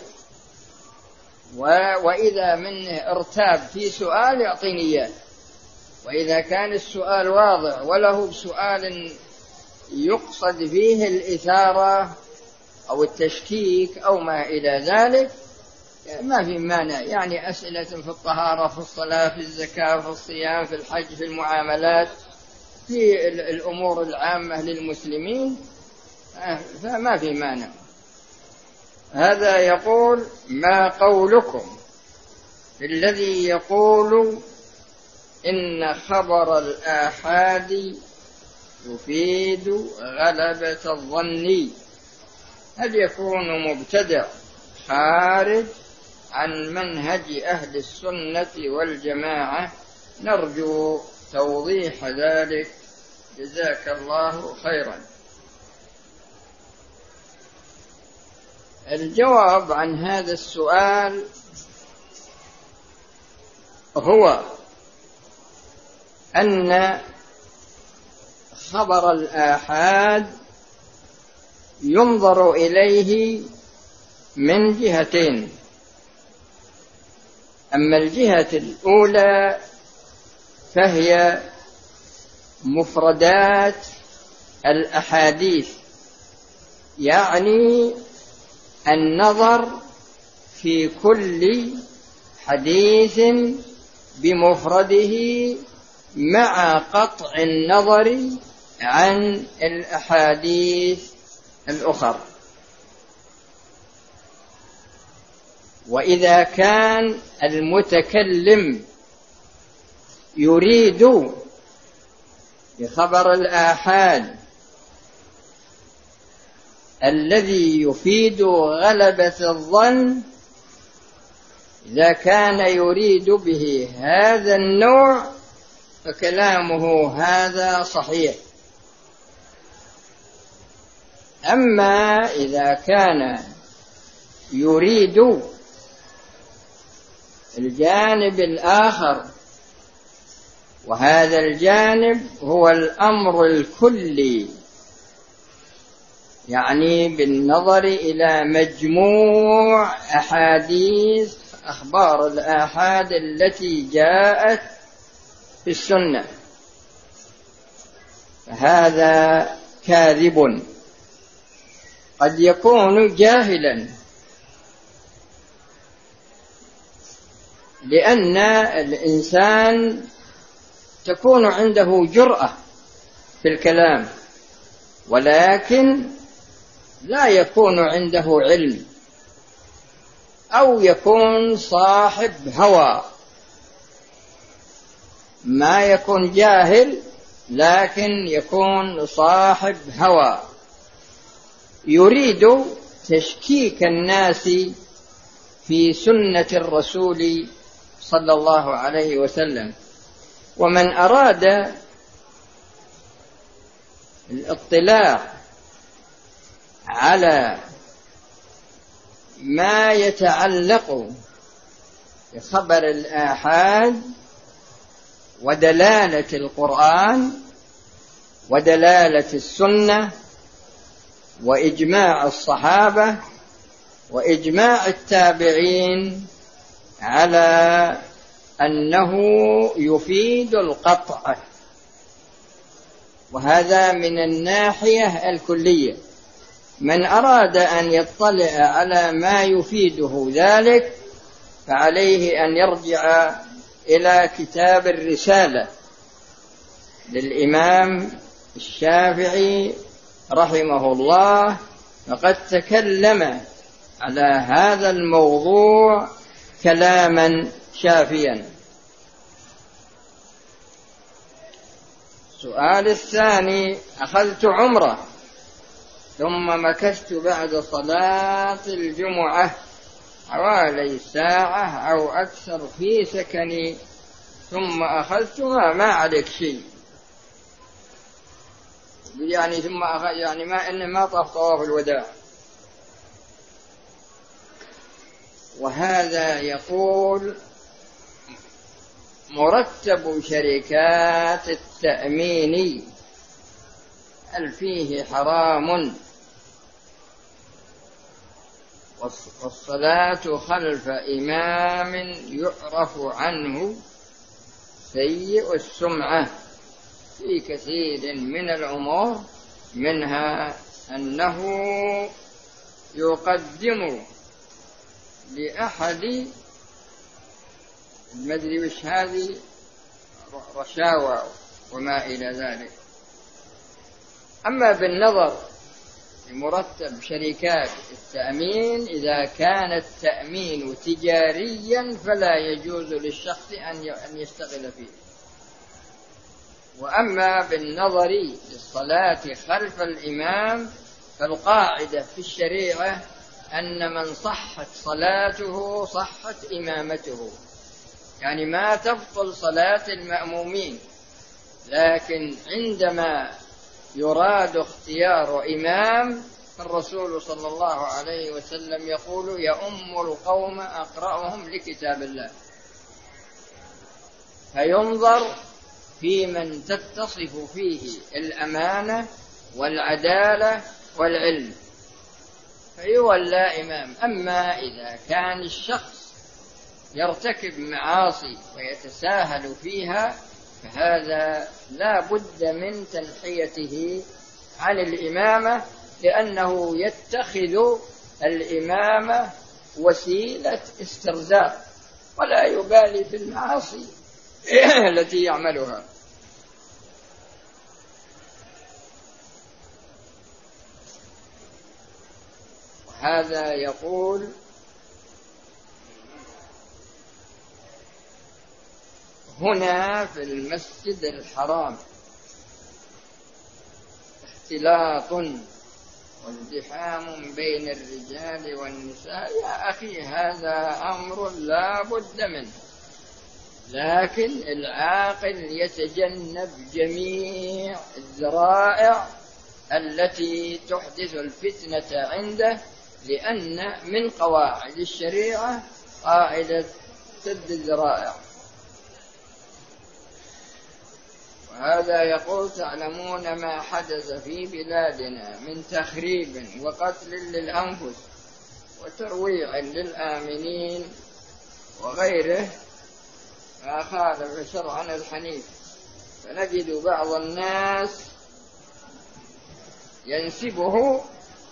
وإذا منه ارتاب في سؤال يعطيني إياه، وإذا كان السؤال واضح وله سؤال يقصد فيه الإثارة أو التشكيك أو ما إلى ذلك ما في مانع. يعني أسئلة في الطهارة، في الصلاة، في الزكاة، في الصيام، في الحج، في المعاملات، في الأمور العامة للمسلمين، فما في مانع. هذا يقول: ما قولكم الذي يقول إن خبر الآحاد يفيد غلبة الظن؟ هل يكون مبتدع خارج عن منهج أهل السنة والجماعة؟ نرجو توضيح ذلك، جزاك الله خيرا. الجواب عن هذا السؤال هو أن خبر الآحاد ينظر إليه من جهتين. أما الجهة الأولى فهي مفردات الأحاديث، يعني النظر في كل حديث بمفرده مع قطع النظر عن الأحاديث الأخرى. وإذا كان المتكلم يريد بخبر الآحاد الذي يفيد غلبة الظن، إذا كان يريد به هذا النوع فكلامه هذا صحيح. أما إذا كان يريد الجانب الآخر، وهذا الجانب هو الأمر الكلي، يعني بالنظر إلى مجموع أحاديث أخبار الآحاد التي جاءت في السنة، فهذا كاذب. قد يكون جاهلا، لأن الإنسان تكون عنده جرأة في الكلام، ولكن لا يكون عنده علم، أو يكون صاحب هوى. ما يكون جاهل لكن يكون صاحب هوى يريد تشكيك الناس في سنة الرسول صلى الله عليه وسلم. ومن أراد الاطلاع على ما يتعلق بخبر الآحاد ودلالة القرآن ودلالة السنة وإجماع الصحابة وإجماع التابعين على أنه يفيد القطع، وهذا من الناحية الكلية. من أراد أن يطلع على ما يفيده ذلك فعليه أن يرجع إلى كتاب الرسالة للإمام الشافعي رحمه الله، فقد تكلم على هذا الموضوع كلاما شافيا. السؤال الثاني: أخذت عمرة ثم مكثت بعد صلاة الجمعة حوالي ساعة أو أكثر في سكني ثم أخذتها، ما عليك شيء. يعني ثم أخذ يعني ما إن ما طاف طواف الوداع. وهذا يقول: مرتب شركات التأمين هل فيه حرام؟ والصلاة خلف إمام يعرف عنه سيء السمعة في كثير من الأمور، منها أنه يقدم لأحد المدري وش هذه رشاوى وما إلى ذلك. أما بالنظر لمرتب شركات التأمين، إذا كان التأمين تجاريا فلا يجوز للشخص أن يشتغل فيه. وأما بالنظر للصلاة خلف الإمام فالقاعدة في الشريعة أن من صحت صلاته صحت إمامته، يعني ما تبطل صلاة المأمومين، لكن عندما يراد اختيار إمام فالرسول صلى الله عليه وسلم يقول: يؤم القوم أقرأهم لكتاب الله. فينظر في من تتصف فيه الأمانة والعدالة والعلم فيولى إمام. أما إذا كان الشخص يرتكب معاصي ويتساهل فيها فهذا لا بد من تنحيته عن الإمامة، لأنه يتخذ الإمامة وسيلة استرزاق ولا يبالي في المعاصي التي يعملها. وهذا يقول: هنا في المسجد الحرام اختلاط وازدحام بين الرجال والنساء. يا أخي هذا أمر لا بد منه، لكن العاقل يتجنب جميع الذرائع التي تحدث الفتنة عنده، لأن من قواعد الشريعة قاعدة سد الذرائع. وهذا يقول: تعلمون ما حدث في بلادنا من تخريب وقتل للأنفس وترويع للآمنين وغيره ما خالف شرعنا الحنيف، فنجد بعض الناس ينسبه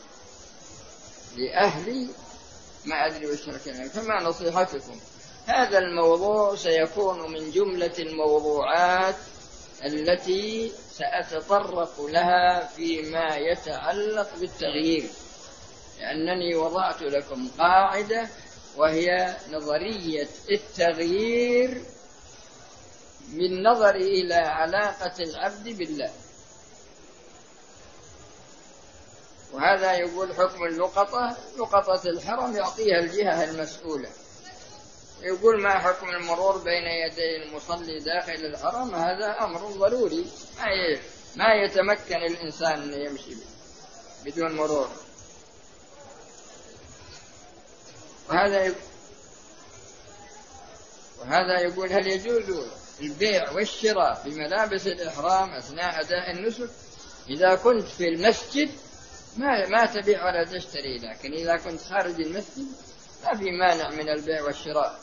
لأهل ما أدري وش الكلام. فما نصيحتكم؟ هذا الموضوع سيكون من جملة الموضوعات التي سأتطرق لها فيما يتعلق بالتغيير، لأنني وضعت لكم قاعدة وهي نظرية التغيير بالنظر إلى علاقة العبد بالله. وهذا يقول حكم اللقطة، لقطة الحرم يعطيها الجهة المسؤولة. يقول ما حكم المرور بين يدي المصلي داخل الحرم؟ هذا أمر ضروري ما يتمكن الإنسان أن يمشي بدون مرور. وهذا يقول وهذا يقول هل يجوز البيع والشراء في ملابس الإحرام أثناء أداء النسك؟ إذا كنت في المسجد ما ما تبيع ولا تشتري، لكن إذا كنت خارج المسجد ما في مانع من البيع والشراء.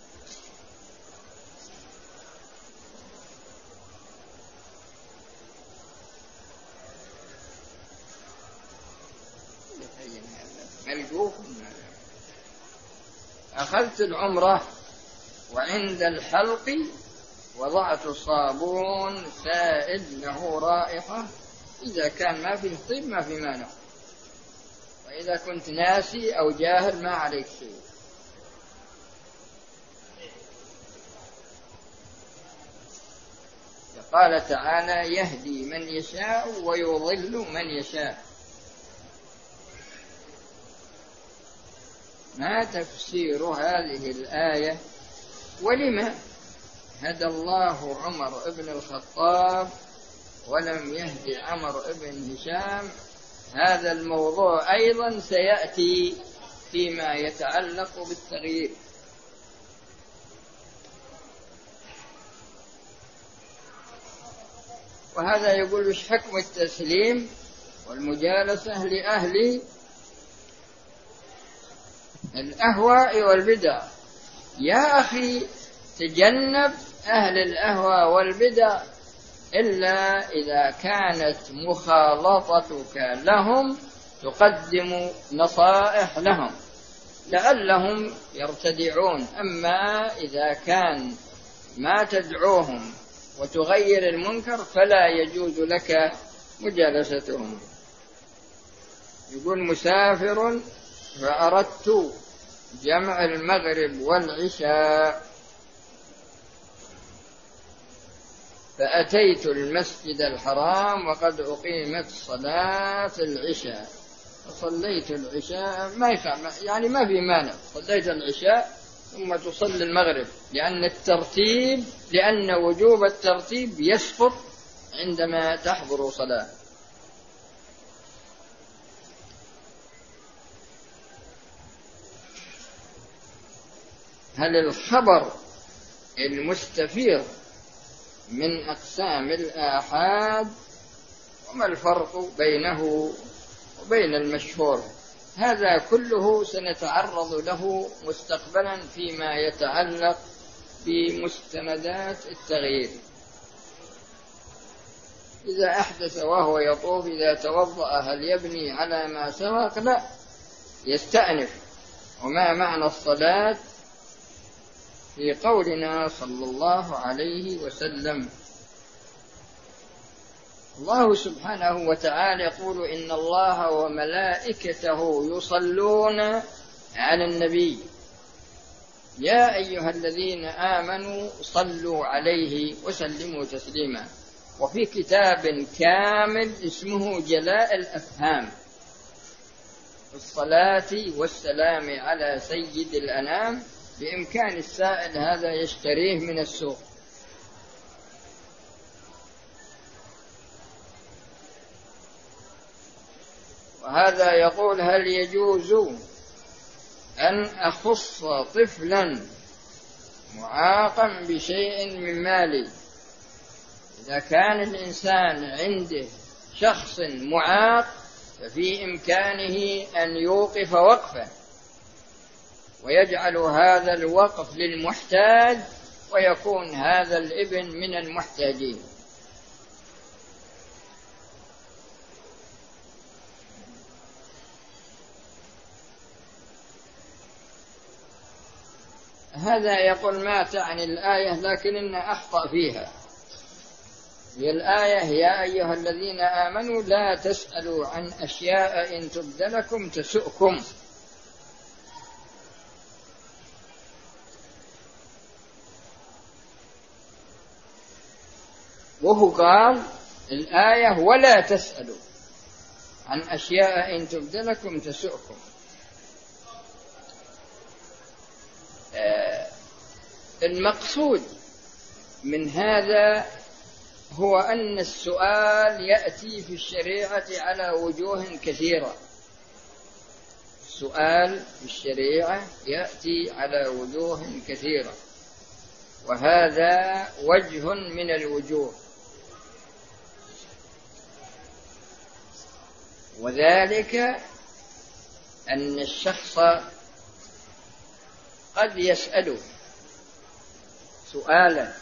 أخذت العمرة وعند الحلق وضعت صابون سائل له رائحة، إذا كان ما فيه طيب ما في مانع، وإذا كنت ناسي أو جاهل ما عليك شيء. قال تعالى يهدي من يشاء ويضل من يشاء. ما تفسير هذه الآية؟ ولما هدى الله عمر بن الخطاب ولم يهدي عمر بن هشام؟ هذا الموضوع أيضا سيأتي فيما يتعلق بالتغيير. وهذا يقول وش حكم التسليم والمجالسة لأهل الأهواء والبدع؟ يا أخي تجنب أهل الأهواء والبدع إلا إذا كانت مخالطتك لهم تقدم نصائح لهم لعلهم يرتدعون. أما إذا كان ما تدعوهم وتغير المنكر فلا يجوز لك مجالستهم. يقول مسافر فأردت جمع المغرب والعشاء فأتيت المسجد الحرام وقد أقيمت صلاة العشاء فصليت العشاء، ما يخاف يعني ما في مانع، صليت العشاء ثم تصلي المغرب، لأن الترتيب لأن وجوب الترتيب يسقط عندما تحضر صلاة. هل الخبر المستفيض من أقسام الآحاد؟ وما الفرق بينه وبين المشهور؟ هذا كله سنتعرض له مستقبلا فيما يتعلق بمستندات التغيير. إذا أحدث وهو يطوف إذا توضأ هل يبني على ما سبق؟ لا، يستأنف. وما معنى الصلاة في قولنا صلى الله عليه وسلم؟ الله سبحانه وتعالى يقول إن الله وملائكته يصلون على النبي يا أيها الذين آمنوا صلوا عليه وسلموا تسليما. وفي كتاب كامل اسمه جلاء الأفهام الصلاة والسلام على سيد الأنام، بإمكان السائل هذا يشتريه من السوق. وهذا يقول هل يجوز أن أخص طفلا معاقا بشيء من مالي؟ إذا كان الإنسان عنده شخص معاق ففي إمكانه أن يوقف وقفه ويجعل هذا الوقف للمحتاج ويكون هذا الابن من المحتاجين. هذا يقول ما تعني الآية لكن إن أخطأ فيها. هي الآية يا أيها الذين آمنوا لا تسألوا عن أشياء إن تبد لكم تسؤكم. وهو قال الآية ولا تسألوا عن أشياء إن تبد لكم تسؤكم. آه المقصود من هذا هو أن السؤال يأتي في الشريعة على وجوه كثيرة. السؤال في الشريعة يأتي على وجوه كثيرة، وهذا وجه من الوجوه، وذلك أن الشخص قد يسأل سؤالا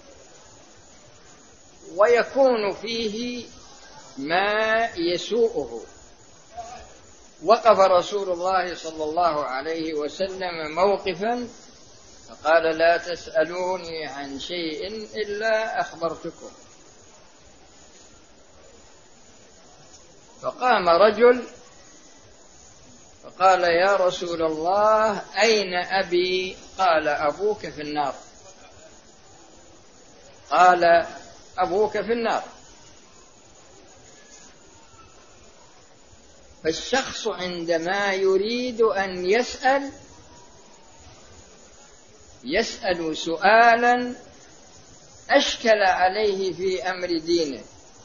ويكون فيه ما يسوءه. وقف رسول الله صلى الله عليه وسلم موقفا فقال لا تسألوني عن شيء إلا أخبرتكم. فقام رجل فقال يا رسول الله أين أبي؟ قال أبوك في النار. قال أبوك في النار. فالشخص عندما يريد أن يسأل يسأل سؤالا أشكل عليه في أمر دينه،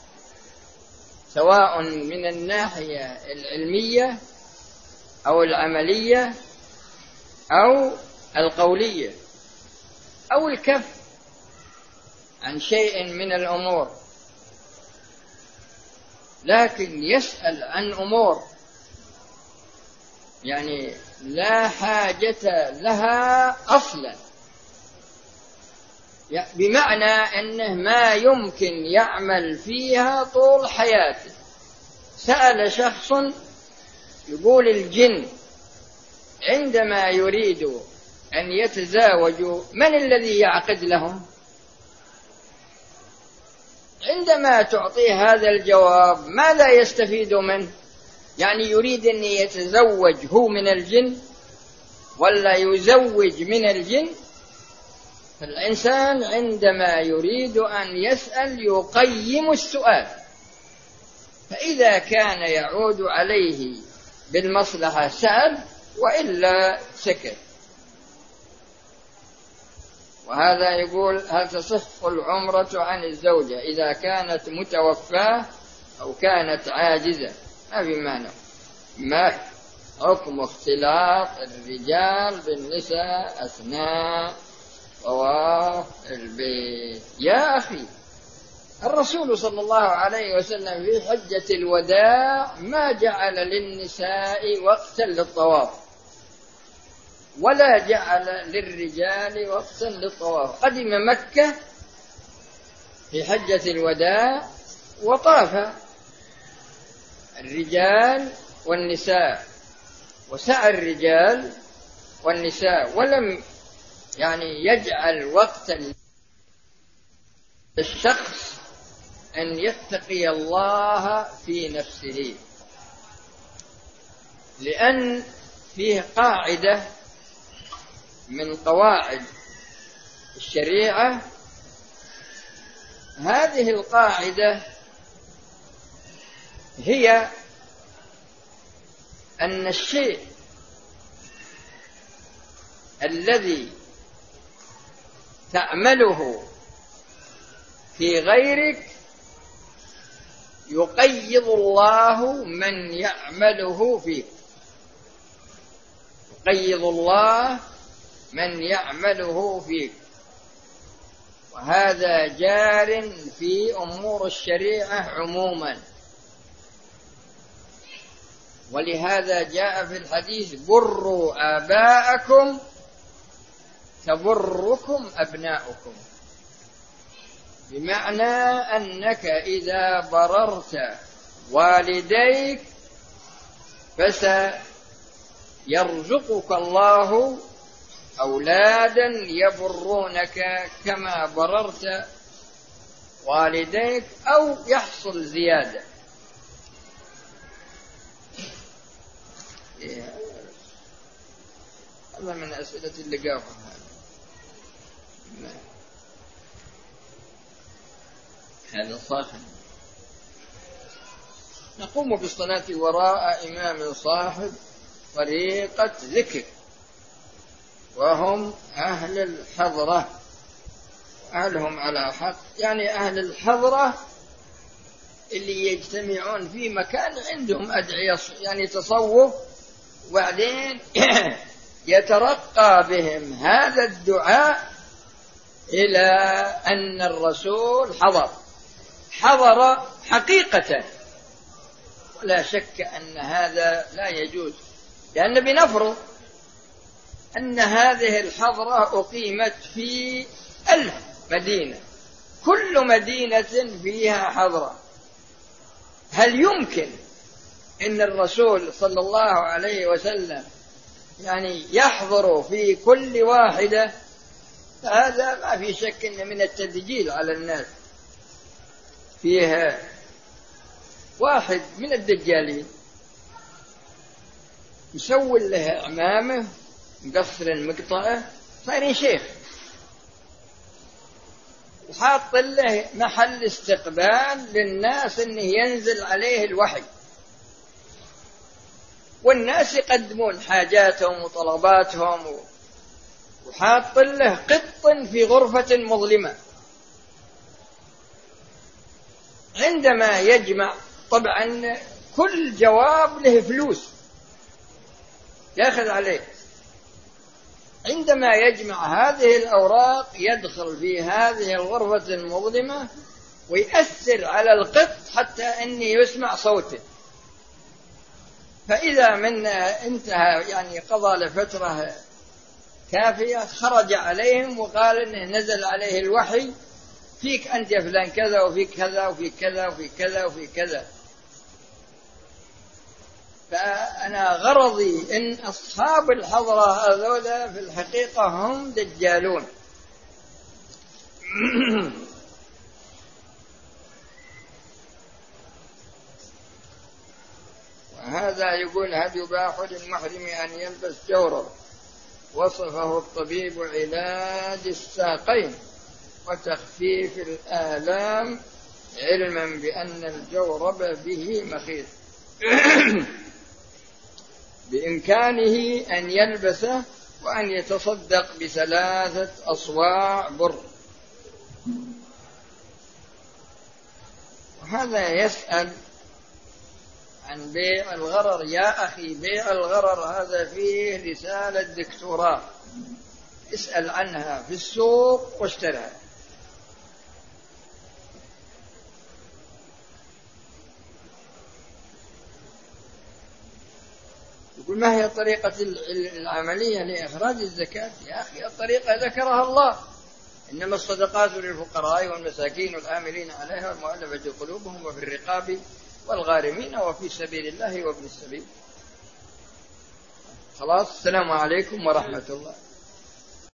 سواء من الناحية العلمية أو العملية أو القولية أو الكف عن شيء من الأمور، لكن يسأل عن أمور يعني لا حاجة لها أصلا، بمعنى أنه ما يمكن يعمل فيها طول حياته. سأل شخص يقول الجن عندما يريد أن يتزاوجوا من الذي يعقد لهم؟ عندما تعطيه هذا الجواب ماذا يستفيد منه؟ يعني يريد أن يتزوج هو من الجن ولا يزوج من الجن؟ فالإنسان عندما يريد أن يسأل يقيم السؤال، فإذا كان يعود عليه بالمصلحة سأل، وإلا سكت. وهذا يقول هل تصح العمرة عن الزوجة إذا كانت متوفاة أو كانت عاجزة؟ ما في معنى. ما حكم اختلاط الرجال بالنساء أثناء طواف البيت؟ يا أخي الرسول صلى الله عليه وسلم في حجة الوداع ما جعل للنساء وقتا للطواف ولا جعل للرجال وقتا للطواف. قدم مكة في حجة الوداع وطاف الرجال والنساء وسعى الرجال والنساء، ولم يعني يجعل وقتا للشخص أن يتقي الله في نفسه، لأن فيه قاعدة من قواعد الشريعة. هذه القاعدة هي أن الشيء الذي تعمله في غيرك يقيض الله من يعمله فيك، يقيض الله من يعمله فيك. وهذا جار في أمور الشريعة عموما، ولهذا جاء في الحديث بروا آباءكم تبركم أبناؤكم، بمعنى أنك إذا بررت والديك فسيرزقك الله أولادا يبرونك كما بررت والديك أو يحصل زيادة. هذا من أسئلة اللقافة. هذا صاحب. نقوم بالصلاة وراء إمام صاحب طريقة ذكر، وهم أهل الحضرة، أهلهم على حق، يعني أهل الحضرة اللي يجتمعون في مكان عندهم أدعية يعني تصوف، وبعدين يترقى بهم هذا الدعاء إلى أن الرسول حضر حضر حقيقة. ولا شك أن هذا لا يجوز، لأن بنفرض أن هذه الحضرة أقيمت في ألف مدينة، كل مدينة فيها حضرة، هل يمكن أن الرسول صلى الله عليه وسلم يعني يحضر في كل واحدة؟ هذا ما في شك إن من التدجيل على الناس. فيها واحد من الدجالين يسوي له عمامه مقصر مقطعه صاير شيخ، وحاط له محل استقبال للناس انه ينزل عليه الوحي، والناس يقدمون حاجاتهم وطلباتهم، وحاط له قط في غرفة مظلمة. عندما يجمع، طبعا كل جواب له فلوس يأخذ عليه، عندما يجمع هذه الأوراق يدخل في هذه الغرفة المظلمة ويأثر على القط حتى أنه يسمع صوته، فإذا من انتهى يعني قضى لفترة كافية خرج عليهم وقال إنه نزل عليه الوحي، فيك أنت يا فلان كذا وفيك كذا وفيك كذا وفيك كذا وفيك كذا. فأنا غرضي إن أصحاب الحضرة هذولا في الحقيقة هم دجالون. وهذا يقول: هل يباح للمحرم أن يلبس جورب؟ وصفه الطبيب علاج الساقين وتخفيف الآلام، علما بأن الجورب به مخيط. بإمكانه أن يلبسه وأن يتصدق بثلاثة أصواع بر. وهذا يسأل عن بيع الغرر. يا أخي، بيع الغرر هذا فيه رسالة دكتوراه، اسأل عنها في السوق واشترها. يقول: ما هي طريقة العملية لإخراج الزكاة؟ يا أخي، الطريقة ذكرها الله: إنما الصدقات للفقراء والمساكين والعاملين عليها والمؤلفة قلوبهم وفي الرقاب والغارمين وفي سبيل الله وابن السبيل. خلاص، السلام عليكم ورحمة الله.